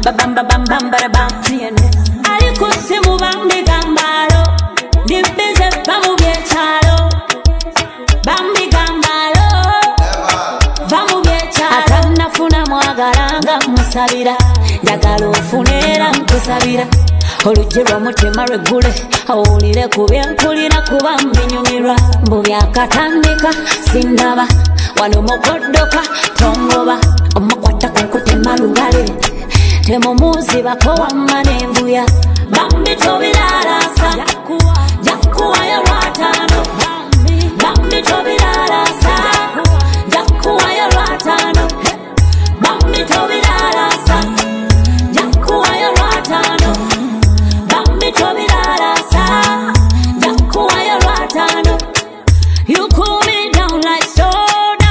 bam bam bam bam bam bam aliko simu bambi gambalo dibeze bamubye chalo bambi gambalo bamubye chalo atanafuna mwagalanga musabira njagala ofunera nkusabira olujje lw'omutima lweggule awulire ku byenkulira kuba mbinyumirwa mbu byakatandika sindaba wano mukoddoka tongoba omukwata kunkutema lubale temumuzibako wamma n'envuya bambi tobilalasa jakuwayo lwataano bambi tobilalasa jakuwayo lwataano bambi tobilalasa jakuwayo lwataano bambi tobilalasa jakuwayo lwataano. You cool me down like soda,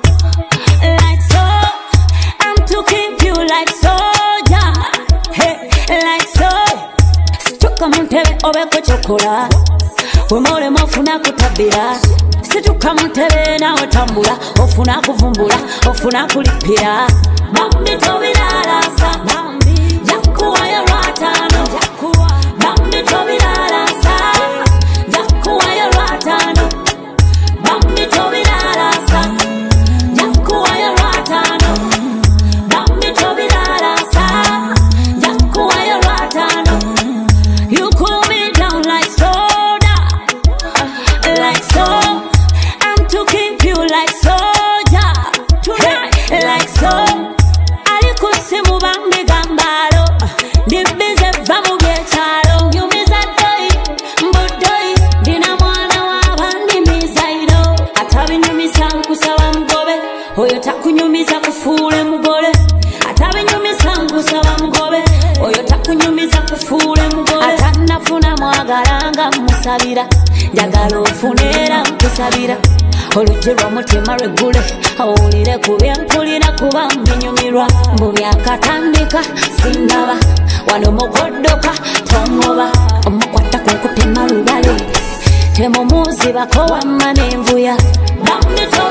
like so. I'm to keep you like soja, hey, like so. Situka muntebe obeko chokola, wemole mofuna kutabira. Situka muntebe na otambula, ofuna kuvumbula, ofuna kulipira. Bambi tobilalasa, bambi jakuwayo lwataano, bambi tobilalasa, jakuwayo lwataano. Bambi tobilalasa, jakuwayo lwataano. Bambi tobilalasa, jakuwayo lwataano. You cool me down like soda, like so. I'm to keep you like soja, hey, like so. Aliko simu bambi gambalo, dibize bamubye chalo. Nyumiza doi, mbudoi, dina mwana wabandi mizairo. Atabinyumisa nkusaba mugobe, oyo takunyumisa kufuule mugole. Atabinyumisa nkusaba mugobe, oyo takunyumisa kufuule mugole. Atanafuna mwagalanga musabira, njagala ofunera nkusabira. Olujje lw'omutima lweggule awulire ku byenkulira kuba mbinyumirwa mbu byakatandika sindaba wano mukoddoka tongoba omukwata kunkutema lubale temumuzibako wamma n'envuya bambi